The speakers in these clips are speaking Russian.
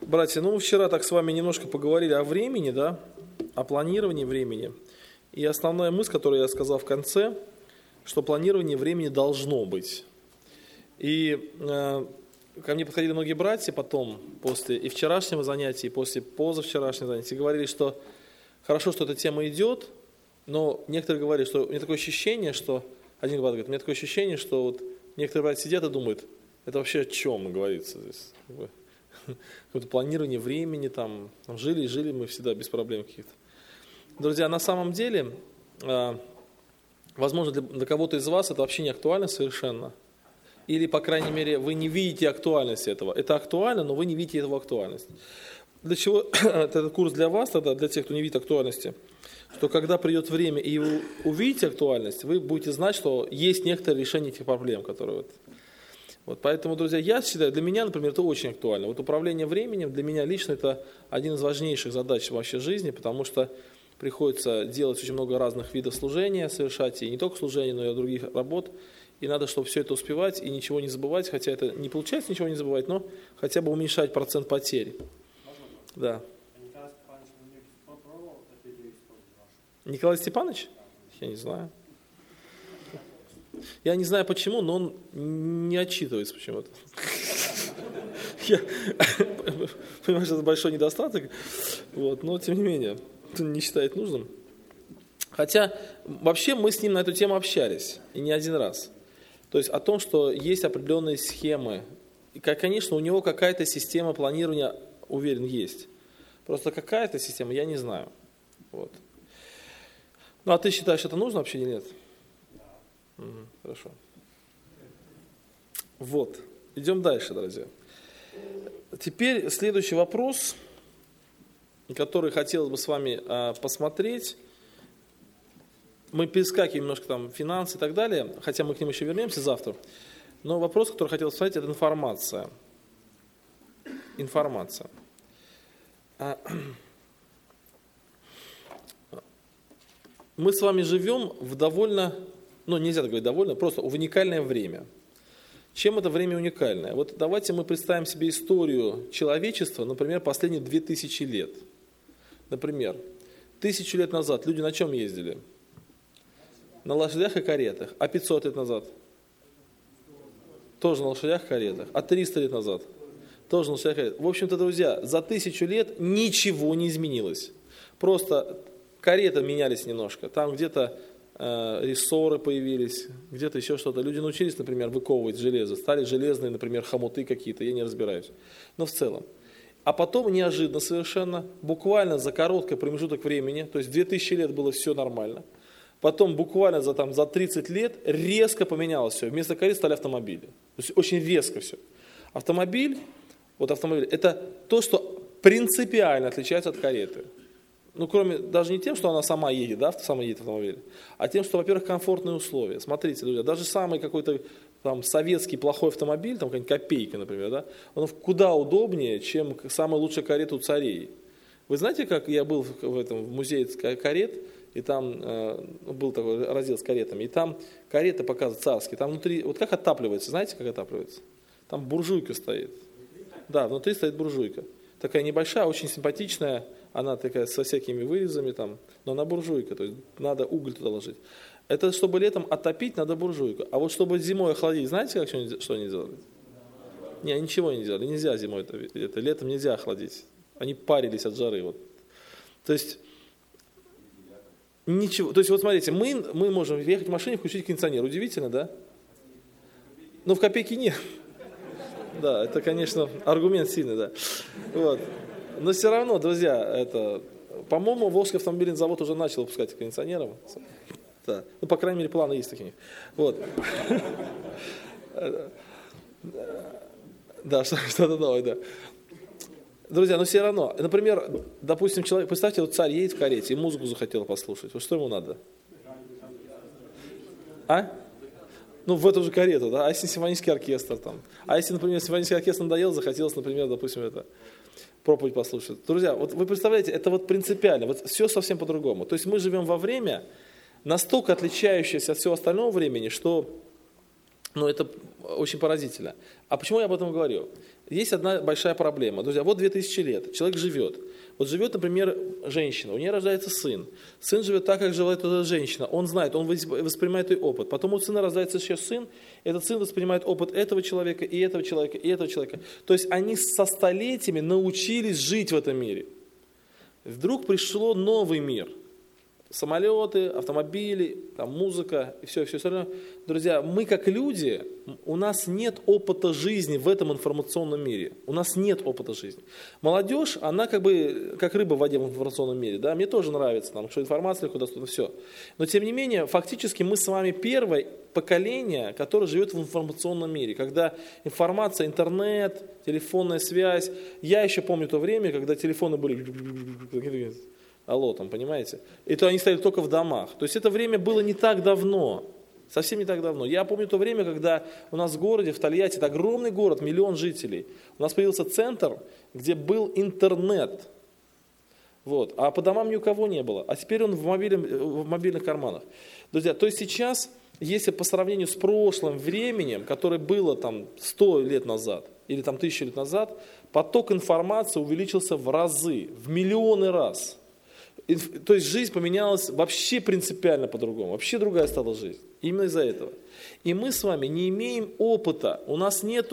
Братья, мы вчера так с вами немножко поговорили о времени, да, о планировании времени. И основная мысль, которую я сказал в конце, что планирование времени должно быть. И ко мне подходили многие братья потом, после и вчерашнего занятия, и после позавчерашнего занятия, и говорили, что хорошо, что эта тема идет, но некоторые говорили, что у меня такое ощущение, что, один брат говорит, у меня такое ощущение, что вот некоторые братья сидят и думают, это вообще о чем говорится здесь? Какое-то планирование времени, там жили мы всегда без проблем каких-то. Друзья, на самом деле, возможно, для кого-то из вас это вообще не актуально совершенно. Или, по крайней мере, вы не видите актуальность этого. Это актуально, но вы не видите его актуальность. Для чего этот курс для вас, тогда, для тех, кто не видит актуальности, что когда придет время и вы увидите актуальность, вы будете знать, что есть некоторые решения этих проблем, которые вот. Поэтому, друзья, я считаю, для меня, например, это очень актуально. Вот управление временем для меня лично это один из важнейших задач вообще жизни, потому что приходится делать очень много разных видов служения, совершать и не только служения, но и других работ. И надо, чтобы все это успевать и ничего не забывать, хотя это не получается ничего не забывать, но хотя бы уменьшать процент потерь. Да. Николай Степанович? Я не знаю. Я не знаю почему, но он не отчитывается почему-то. Я понимаю, что это большой недостаток, но тем не менее, не считает нужным. Хотя вообще мы с ним на эту тему общались, и не один раз. То есть о том, что есть определенные схемы. И, конечно, у него какая-то система планирования, уверен, есть. Просто какая-то система, я не знаю. Вот. Ну, а ты считаешь, это нужно вообще или нет? Угу, хорошо. Вот. Идем дальше, друзья. Теперь следующий вопрос, который хотелось бы с вами посмотреть. Мы перескакиваем немножко там финансы и так далее, хотя мы к ним еще вернемся завтра. Но вопрос, который хотел посмотреть, это информация. Информация. Мы с вами живем в довольно, нельзя так говорить довольно, просто в уникальное время. Чем это время уникальное? Вот давайте мы представим себе историю человечества, например, последние 2000 лет. Например, 1000 лет назад люди на чем ездили? На лошадях и каретах. А 500 лет назад? Тоже на лошадях и каретах. А 300 лет назад? Тоже на лошадях и каретах. В общем-то, друзья, за 1000 лет ничего не изменилось. Просто кареты менялись немножко. Там где-то рессоры появились, где-то еще что-то. Люди научились, например, выковывать железо. Стали железные, например, хомуты какие-то. Я не разбираюсь. Но в целом. А потом неожиданно совершенно, буквально за короткий промежуток времени, то есть 2000 лет было все нормально. Потом буквально за 30 лет резко поменялось все. Вместо карет стали автомобили. То есть очень резко все. Автомобиль это то, что принципиально отличается от кареты. Кроме, даже не тем, что она сама едет, сама едет автомобиль, а тем, что, во-первых, комфортные условия. Смотрите, друзья, даже самый какой-то там советский плохой автомобиль, там какая-нибудь Копейка, например, он куда удобнее, чем самая лучшая карета у царей. Вы знаете, как я был в музее карет, и там был такой раздел с каретами, и там кареты показывают царские, там внутри, вот как отапливается, знаете, как отапливается? Там буржуйка стоит. Да, внутри стоит буржуйка. Такая небольшая, очень симпатичная, она такая со всякими вырезами там, но она буржуйка, то есть надо уголь туда ложить. Это чтобы летом отопить, надо буржуйку. А вот чтобы зимой охладить, знаете, что они делали? Не, ничего не делали, нельзя зимой это летом нельзя охладить. Они парились от жары. То есть, ничего. То есть, вот смотрите, мы можем ехать в машине, включить кондиционер. Удивительно, да? Но в Копейке нет. Да, это, конечно, аргумент сильный, да. Но все равно, друзья, по-моему, Волжский автомобильный завод уже начал выпускать кондиционеры. Да. По крайней мере, планы есть такие. Да, что-то новое, да. Друзья, но все равно, например, допустим, человек, представьте, царь едет в карете и музыку захотел послушать. Вот что ему надо? В эту же карету, да? А если симфонический оркестр там? А если, например, симфонический оркестр надоел, захотелось, например, допустим, проповедь послушать. Друзья, вот вы представляете, это принципиально, все совсем по-другому. То есть мы живем во время, настолько отличающееся от всего остального времени, что Но это очень поразительно. А почему я об этом говорю? Есть одна большая проблема. Друзья, вот 2000 лет, человек живет. Вот живет, например, женщина, у нее рождается сын. Сын живет так, как живет эта женщина. Он знает, он воспринимает ее опыт. Потом у сына рождается еще сын, этот сын воспринимает опыт этого человека, и этого человека, и этого человека. То есть они со столетиями научились жить в этом мире. Вдруг пришло новый мир. Самолеты, автомобили, там, музыка и все остальное. Друзья, мы как люди, у нас нет опыта жизни в этом информационном мире. У нас нет опыта жизни. Молодежь, она как бы как рыба в воде в информационном мире. Да? Мне тоже нравится, там, что информация легко доступна, все. Но тем не менее, фактически мы с вами первое поколение, которое живет в информационном мире. Когда информация, интернет, телефонная связь. Я еще помню то время, когда телефоны были... Алло, там, понимаете? Это они стояли только в домах. То есть это время было не так давно, совсем не так давно. Я помню то время, когда у нас в городе, в Тольятти, это огромный город, 1 000 000 жителей. У нас появился центр, где был интернет. Вот. А по домам ни у кого не было. А теперь он в мобильных карманах. Друзья, то есть сейчас, если по сравнению с прошлым временем, которое было там 100 лет назад, или там 1000 лет назад, поток информации увеличился в разы, в миллионы раз. То есть жизнь поменялась вообще принципиально по-другому, вообще другая стала жизнь. Именно из-за этого. И мы с вами не имеем опыта, у нас нет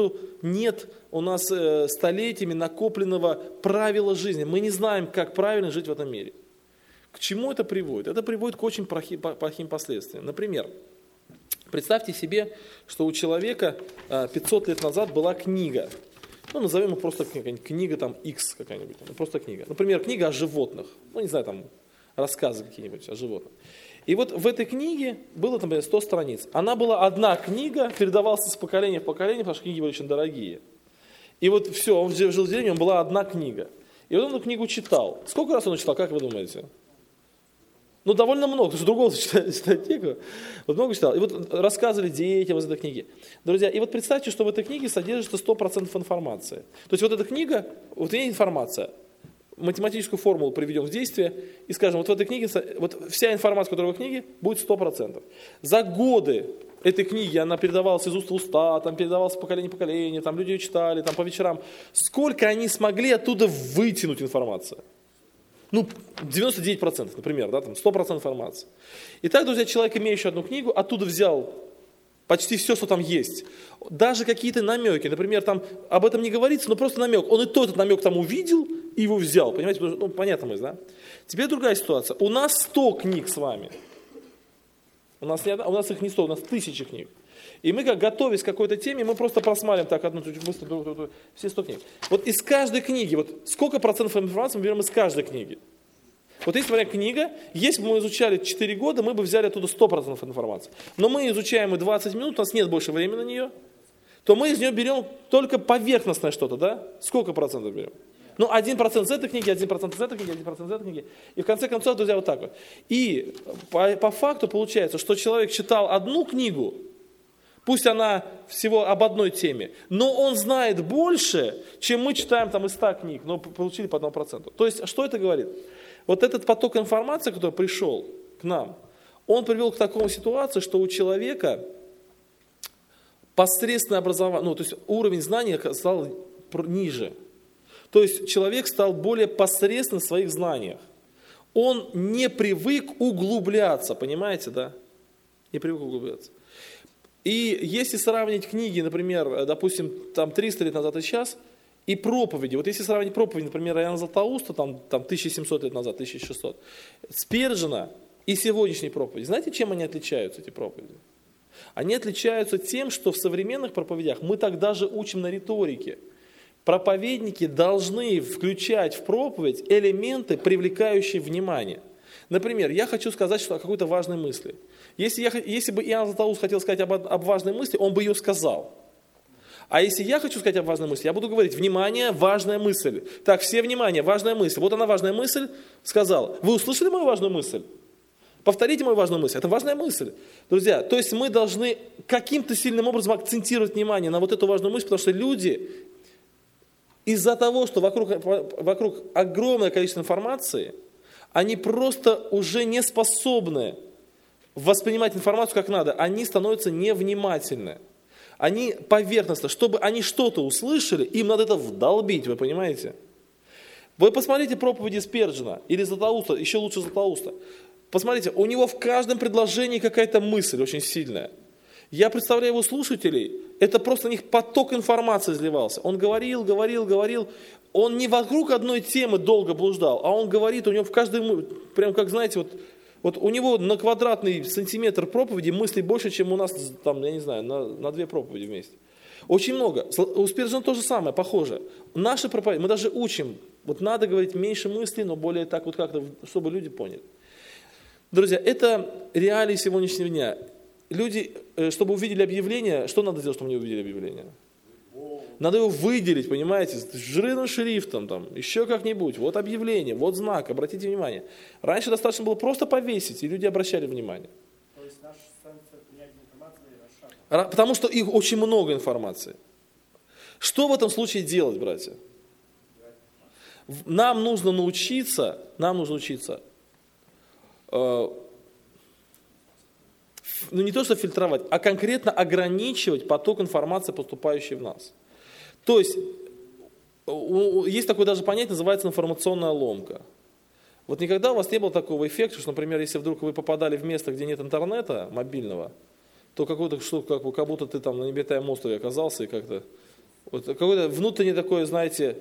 столетиями накопленного правила жизни. Мы не знаем, как правильно жить в этом мире. К чему это приводит? Это приводит к очень плохим последствиям. Например, представьте себе, что у человека 500 лет назад была книга. Ну, назовем ее просто книга там X какая-нибудь, просто книга. Например, книга о животных, ну, не знаю, там, рассказы какие-нибудь о животных. И вот в этой книге было, например, 100 страниц. Она была одна книга, передавалась с поколения в поколение, потому что книги были очень дорогие. И вот все, он жил в деревне, у него была одна книга. И вот он эту книгу читал. Сколько раз он читал, как вы думаете? Ну, довольно много, потому что другого читать некого. Вот много читал. И вот рассказывали детям из этой книги. Друзья, и вот представьте, что в этой книге содержится 100% информации. То есть вот эта книга, вот в ней информация. Математическую формулу приведем в действие и скажем, вот в этой книге, вот вся информация, которая в книге, будет 100%. За годы этой книги она передавалась из уст в уста, там передавалась поколение в поколение, там люди ее читали, там по вечерам. Сколько они смогли оттуда вытянуть информацию? Ну, 99%, например, да, там 100% информации. Итак, друзья, человек, имеющий одну книгу, оттуда взял почти все, что там есть. Даже какие-то намеки, например, там об этом не говорится, но просто намек. Он и тот этот намек там увидел и его взял, понимаете, ну, понятно мысль, да? Теперь другая ситуация. У нас 100 книг с вами. У нас их не 100, у нас 1000 книг. И мы, как готовясь к какой-то теме, мы просто просматриваем так одну, быстро, все 100 книг. Вот из каждой книги, вот сколько процентов информации мы берем из каждой книги? Вот если, например, книга, если бы мы изучали 4 года, мы бы взяли оттуда 100% информации. Но мы изучаем ее 20 минут, у нас нет больше времени на нее, то мы из нее берем только поверхностное что-то, да? Сколько процентов берем? Ну, 1% из этой книги, 1% из этой книги, 1% из этой книги. И в конце концов, друзья, вот так вот. И по факту получается, что человек читал одну книгу, пусть она всего об одной теме, но он знает больше, чем мы читаем там из 100 книг, но получили по 1%. То есть, что это говорит? Вот этот поток информации, который пришел к нам, он привел к такому ситуации, что у человека посредственное образование, ну, то есть уровень знаний стал ниже. То есть человек стал более посредственным в своих знаниях. Он не привык углубляться, понимаете, да? Не привык углубляться. И если сравнить книги, например, допустим, там 300 лет назад и сейчас, и проповеди, вот если сравнить проповеди, например, Иоанна Златоуста, там 1700 лет назад, 1600, Спержина и сегодняшней проповеди, знаете, чем они отличаются, эти проповеди? Они отличаются тем, что в современных проповедях мы так даже учим на риторике. Проповедники должны включать в проповедь элементы, привлекающие внимание. Например, я хочу сказать что о какой-то важной мысли. Если бы Иоанн Златоуст хотел сказать об важной мысли, он бы ее сказал. А если я хочу сказать об важной мысли, я буду говорить, внимание, важная мысль. Так, все внимание, важная мысль. Вот она, важная мысль, сказал. Вы услышали мою важную мысль? Повторите мою важную мысль. Это важная мысль. Друзья, то есть мы должны каким-то сильным образом акцентировать внимание на вот эту важную мысль, потому что люди из-за того, что вокруг огромное количество информации, они просто уже не способны воспринимать информацию как надо. Они становятся невнимательны. Они поверхностно, чтобы они что-то услышали, им надо это вдолбить, вы понимаете? Вы посмотрите проповеди Спержена или Златоуста, еще лучше Златоуста. Посмотрите, у него в каждом предложении какая-то мысль очень сильная. Я представляю его слушателей, это просто у них поток информации изливался. Он говорил. Он не вокруг одной темы долго блуждал, а он говорит, у него в каждой, прям как знаете, вот у него на квадратный сантиметр проповеди мыслей больше, чем у нас, там, я не знаю, на 2 проповеди вместе. Очень много. У Спержена то же самое, похоже. Наши проповеди, мы даже учим, вот надо говорить меньше мыслей, но более так вот как-то, чтобы люди поняли. Друзья, это реалии сегодняшнего дня. Люди, чтобы увидели объявление, что надо сделать, чтобы они увидели объявление? Надо его выделить, понимаете, с жирным шрифтом, там, еще как-нибудь. Вот объявление, вот знак, обратите внимание. Раньше достаточно было просто повесить, и люди обращали внимание. То есть наша станция принятия информации расшатана. Потому что их очень много информации. Что в этом случае делать, братья? Нам нужно научиться, не то что фильтровать, а конкретно ограничивать поток информации, поступающей в нас. То есть, есть такое даже понятие, называется информационная ломка. Вот никогда у вас не было такого эффекта, что, например, если вдруг вы попадали в место, где нет интернета мобильного, то какую-то штуку, как будто ты там на необитаемом острове оказался, и как-то, вот какое-то внутреннее такое, знаете,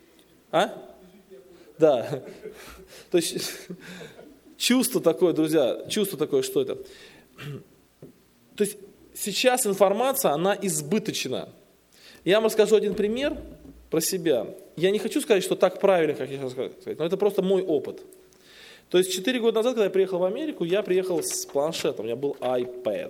Да. То есть, чувство такое, друзья, что это? То есть, сейчас информация, она избыточна. Я вам расскажу один пример про себя. Я не хочу сказать, что так правильно, как я сейчас сказать, но это просто мой опыт. То есть 4 года назад, когда я приехал в Америку, я приехал с планшетом, у меня был iPad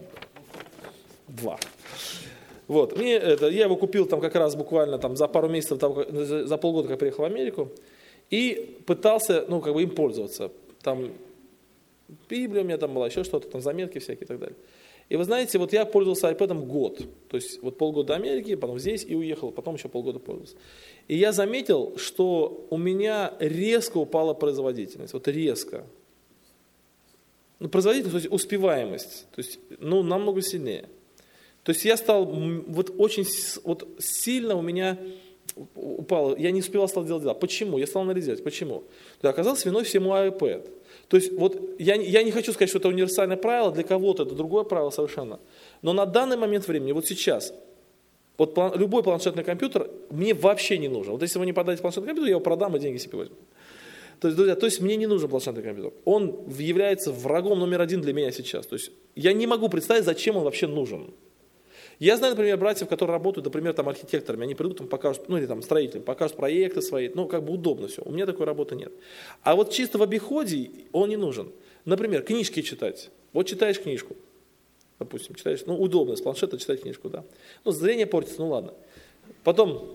2. Вот. Я его купил там как раз буквально там, за пару месяцев, за полгода, как я приехал в Америку, и пытался им пользоваться. Там Библия у меня там была, еще что-то, там заметки всякие и так далее. И вы знаете, вот я пользовался iPad'ом год. То есть вот полгода в Америке, потом здесь и уехал, потом еще полгода пользовался. И я заметил, что у меня резко упала производительность. Вот резко. Производительность, то есть успеваемость. То есть, намного сильнее. То есть я стал, очень сильно у меня упало. Я не успевал делать дела. Почему? Я стал анализировать. Почему? Оказалось, виной всему iPad. То есть я не хочу сказать, что это универсальное правило, для кого-то это другое правило совершенно. Но на данный момент времени, вот сейчас, любой планшетный компьютер мне вообще не нужен. Вот если вы не подаете планшетный компьютер, я его продам и деньги себе возьму. То есть, друзья, мне не нужен планшетный компьютер. Он является врагом номер 1 для меня сейчас. То есть я не могу представить, зачем он вообще нужен. Я знаю, например, братьев, которые работают, например, там архитекторами, они придут, там покажут, или там строителям, покажут проекты свои, удобно все. У меня такой работы нет. А вот чисто в обиходе он не нужен. Например, книжки читать. Вот читаешь книжку, допустим, читаешь, удобно, с планшета читать книжку, да. Зрение портится, ладно. Потом,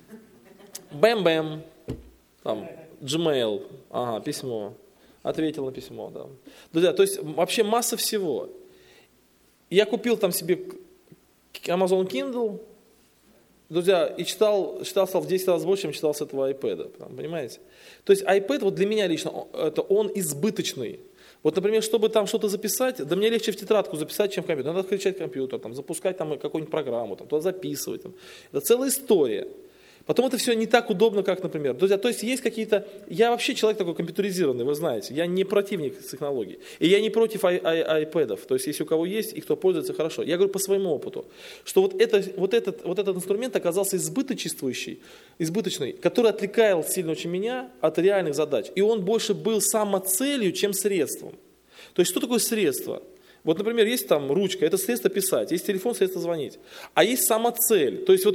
бэм-бэм, там, Gmail, письмо, ответил на письмо, да. Друзья, то есть вообще масса всего. Я купил там себе Amazon Kindle, друзья, и читал в 10 раз больше, чем читал с этого iPad, понимаете? То есть iPad для меня лично, он избыточный. Вот, например, чтобы там что-то записать, да мне легче в тетрадку записать, чем в компьютер. Надо включать компьютер, запускать какую-нибудь программу, туда записывать. Это целая история. Потом это все не так удобно, как, например. Друзья, то есть есть какие-то... Я вообще человек такой компьютеризированный, вы знаете. Я не противник технологий. И я не против iPad'ов. То есть если у кого есть и кто пользуется, хорошо. Я говорю по своему опыту, что этот инструмент оказался избыточный, который отвлекал сильно очень меня от реальных задач. И он больше был самоцелью, чем средством. То есть что такое средство? Вот, например, есть там ручка, это средство писать. Есть телефон, средство звонить. А есть самоцель. То есть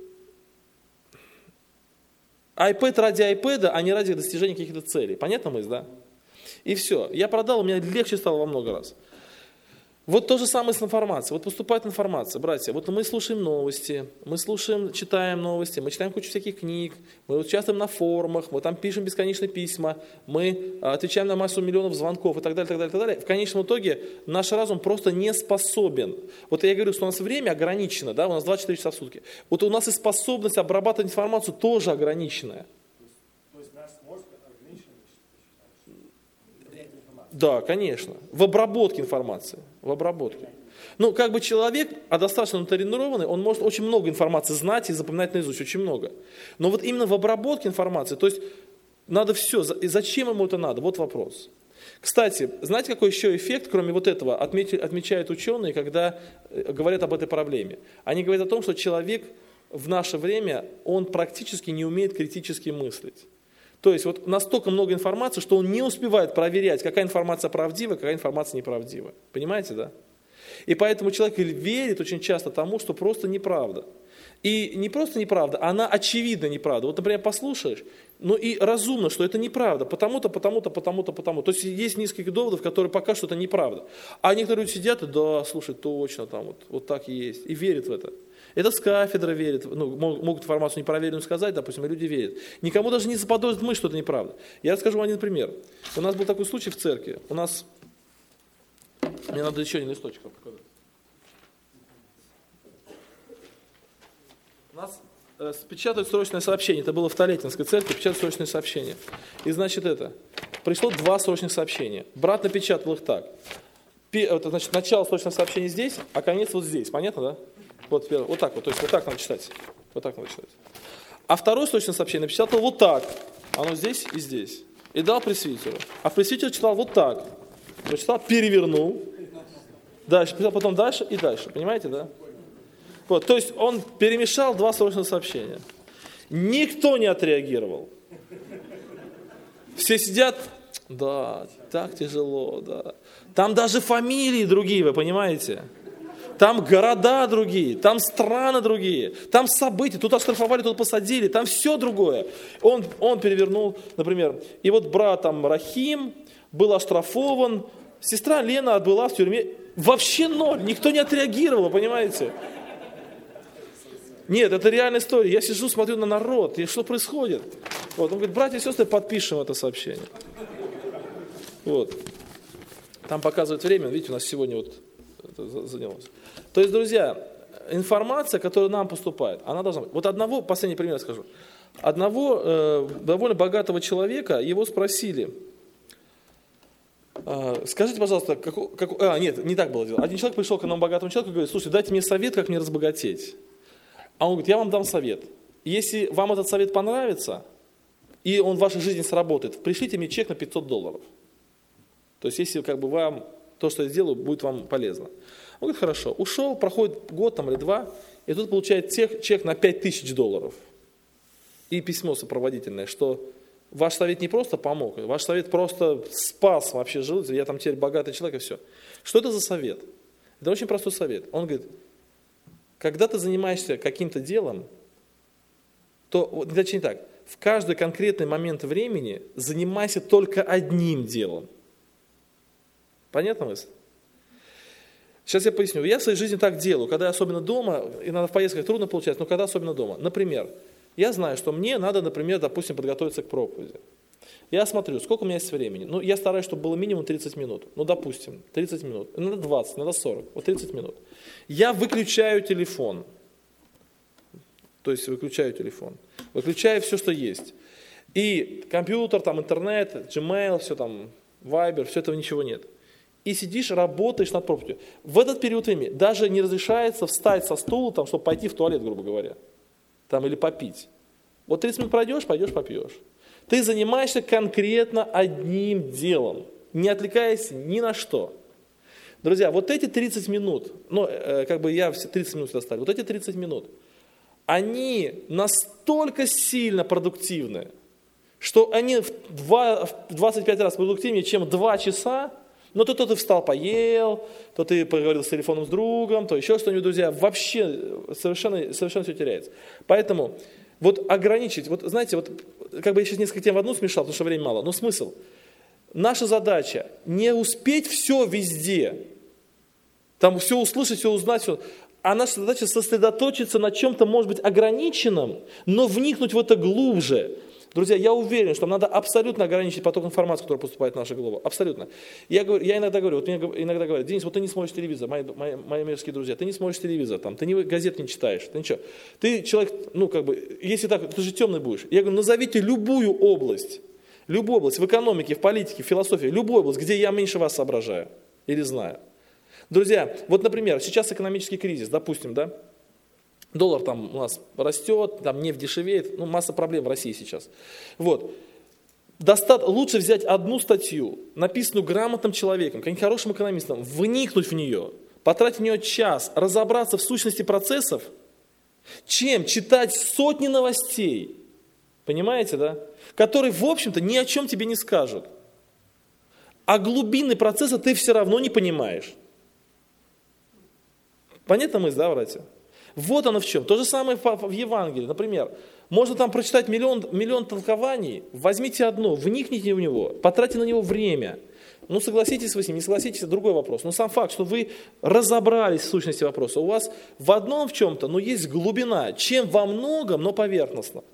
iPad ради iPad, а не ради достижения каких-то целей. Понятно мысль, да? И все. Я продал, у меня легче стало во много раз. Вот то же самое с информацией. Вот поступает информация, братья. Вот мы слушаем новости, читаем новости, мы читаем кучу всяких книг, мы участвуем на форумах, мы там пишем бесконечные письма, мы отвечаем на массу миллионов звонков и так далее, так далее, так далее. В конечном итоге наш разум просто не способен. Вот я говорю, что у нас время ограничено, да, у нас 24 часа в сутки. Вот у нас и способность обрабатывать информацию тоже ограниченная. То есть наш мозг ограничен? Да, конечно. В обработке информации. В обработке. Ну, как бы человек, а достаточно натренированный, он может очень много информации знать и запоминать наизусть, очень много. Но вот именно в обработке информации, то есть надо все. И зачем ему это надо? Вот вопрос. Кстати, знаете, какой еще эффект, кроме вот этого, отмечают ученые, когда говорят об этой проблеме? Они говорят о том, что человек в наше время, он практически не умеет критически мыслить. То есть вот настолько много информации, что он не успевает проверять, какая информация правдива, какая информация неправдива. Понимаете, да? И поэтому человек верит очень часто тому, что просто неправда. И не просто неправда, она очевидно неправда. Вот, например, послушаешь, ну и разумно, что это неправда, потому-то, потому-то, потому-то, потому. То есть есть несколько доводов, которые покажут, что это неправда. А некоторые люди сидят и, да, слушай, точно, там вот так и есть, и верят в это. Это с кафедры верят, ну, могут информацию непроверенную сказать, допустим, и люди верят. Никому даже не заподозрит мысль, что это неправда. Я расскажу вам один пример. У нас был такой случай в церкви. Мне надо еще один листочек показать. У нас печатают срочное сообщение. Это было в Толетинской церкви, печатают срочное сообщение. И значит пришло 2 срочных сообщения. Брат напечатал их так. Это, значит, начало срочного сообщения здесь, а конец вот здесь. Понятно, да? Вот так вот, то есть вот так надо читать. Вот так надо читать. А второе срочное сообщение напечатал вот так. Оно здесь и здесь. И дал пресвитеру. А пресвитер читал вот так. Прочитал, перевернул. Дальше, потом дальше и дальше. Понимаете, да? Вот, то есть он перемешал 2 срочных сообщения. Никто не отреагировал. Все сидят, да, так тяжело, да. Там даже фамилии другие, вы понимаете? Там города другие, там страны другие, там события, тут оштрафовали, тут посадили, там все другое. Он перевернул, например, и вот брат там Рахим был оштрафован, сестра Лена отбыла в тюрьме. Вообще ноль, никто не отреагировал, понимаете? Нет, это реальная история. Я сижу, смотрю на народ, и что происходит? Вот, он говорит, братья и сестры, подпишем это сообщение. Вот. Там показывает время, видите, у нас сегодня вот это занялось. То есть, друзья, информация, которая нам поступает, она должна быть. Вот последний пример скажу. Одного довольно богатого человека, его спросили, скажите, пожалуйста, нет, не так было дело. Один человек пришел к одному богатому человеку и говорит, слушай, дайте мне совет, как мне разбогатеть. А он говорит, я вам дам совет. Если вам этот совет понравится, и он в вашей жизни сработает, пришлите мне чек на $500. То есть, если как бы вам то, что я сделаю, будет вам полезно. Он говорит, хорошо. Ушел, проходит год там, или 2, и тут получает чек на $5000. И письмо сопроводительное, что ваш совет не просто помог, ваш совет просто спас вообще жизнь, я там теперь богатый человек и все. Что это за совет? Это очень простой совет. Он говорит, когда ты занимаешься каким-то делом, то, точнее так, в каждый конкретный момент времени занимайся только одним делом. Понятно мысль? Сейчас я поясню. Я в своей жизни так делаю, когда я особенно дома, иногда в поездках трудно получается, но когда особенно дома. Например, я знаю, что мне надо, например, допустим, подготовиться к проповеди. Я смотрю, сколько у меня есть времени. Ну, я стараюсь, чтобы было минимум 30 минут. Ну, допустим, 30 минут. Иногда 20, иногда 40. Вот 30 минут. Я выключаю телефон. То есть выключаю телефон. Выключаю все, что есть. И компьютер, там, интернет, Gmail, все там, Viber, все этого ничего нет. И сидишь, работаешь над проповедью. В этот период времени даже не разрешается встать со стула, там, чтобы пойти в туалет, грубо говоря. Там, или попить. Вот 30 минут пройдешь, пойдешь, попьешь. Ты занимаешься конкретно одним делом, не отвлекаясь ни на что. Друзья, вот эти 30 минут, как бы я все 30 минут оставил, вот эти 30 минут, они настолько сильно продуктивны, что они в 25 раз продуктивнее, чем 2 часа, но то ты встал, поел, то ты поговорил с телефоном с другом, то еще что-нибудь, друзья, вообще совершенно все теряется. Поэтому вот ограничить, вот знаете, вот как бы я сейчас несколько тем в одну смешал, потому что времени мало, но смысл. Наша задача не успеть все везде, там все услышать, все узнать, все. А наша задача сосредоточиться на чем-то, может быть, ограниченном, но вникнуть в это глубже. Друзья, я уверен, что нам надо абсолютно ограничить поток информации, который поступает в нашу голову. Абсолютно. Я иногда говорю, вот мне иногда говорят, Денис, вот ты не смотришь телевизор, мои мерзкие друзья, ты не смотришь телевизор, там, ты газет не читаешь, ты ничего. Ты человек, ну как бы, если так, ты же темный будешь. Я говорю, назовите любую область, Любую область, в экономике, в политике, в философии, любую область, где я меньше вас соображаю или знаю. Друзья, вот, например, сейчас экономический кризис, допустим, да, доллар там у нас растет, там нефть дешевеет, масса проблем в России сейчас. Вот. Лучше взять одну статью, написанную грамотным человеком, каким-нибудь хорошим экономистом, вникнуть в нее, потратить в нее час, разобраться в сущности процессов, чем читать сотни новостей, понимаете, да? Которые, в общем-то, ни о чем тебе не скажут. А глубины процесса ты все равно не понимаешь. Понятно мысль, да, братья? Вот оно в чем. То же самое в Евангелии. Например, можно там прочитать миллион толкований, возьмите одно, вникните в него, потратьте на него время. Согласитесь вы с ним, не согласитесь, это другой вопрос. Но сам факт, что вы разобрались в сущности вопроса, у вас в одном в чем-то, есть глубина, чем во многом, но поверхностно.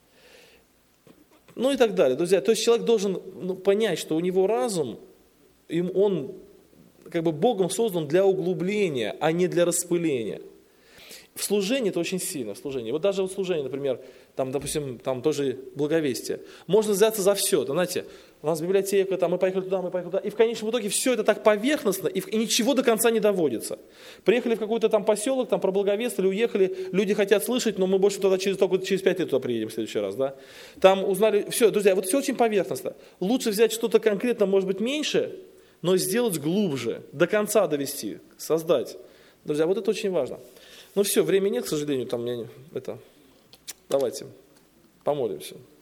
И так далее. Друзья, то есть человек должен понять, что у него разум, он Богом создан для углубления, а не для распыления. В служении это очень сильно, в служении. Вот даже в служении, например, допустим, тоже благовестие. Можно взяться за все. Знаете, у нас библиотека, мы поехали туда, и в конечном итоге все это так поверхностно, и ничего до конца не доводится. Приехали в какой-то поселок, проблаговествовали, уехали, люди хотят слышать, но мы больше туда через 5 лет туда приедем в следующий раз. Да? Там узнали, все, друзья, вот все очень поверхностно. Лучше взять что-то конкретно, может быть, меньше, но сделать глубже, до конца довести, создать. Друзья, вот это очень важно. Все, времени нет, к сожалению, давайте помолимся.